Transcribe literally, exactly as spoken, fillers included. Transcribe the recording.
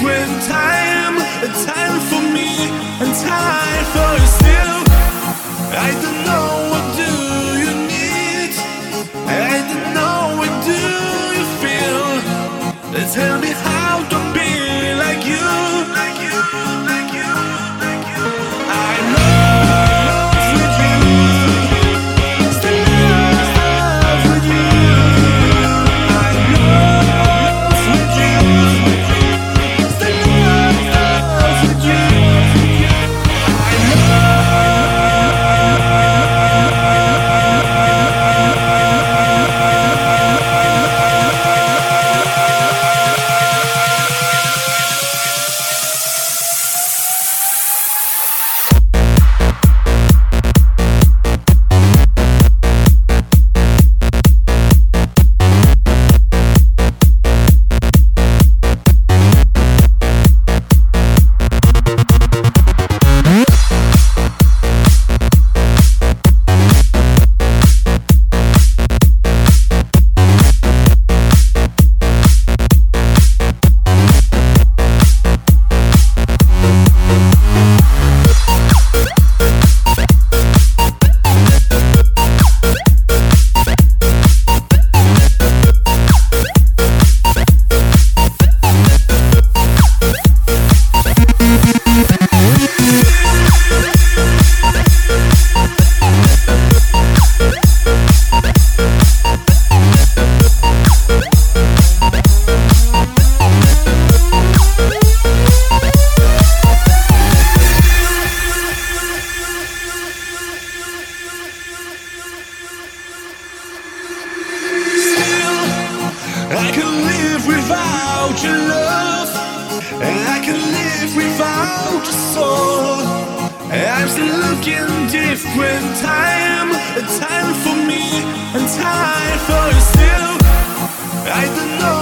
different time, a time for me and time for you still. I don't know, what do you need? I don't know, what do you feel? Tell me how to be like you, like you, like you, like you. I'm lost with you, still lost with you. I'm lost with you, still lost with you. I'm I can live without your love, and I can live without your soul. I'm still looking different time, a time for me and time for you still. I don't know.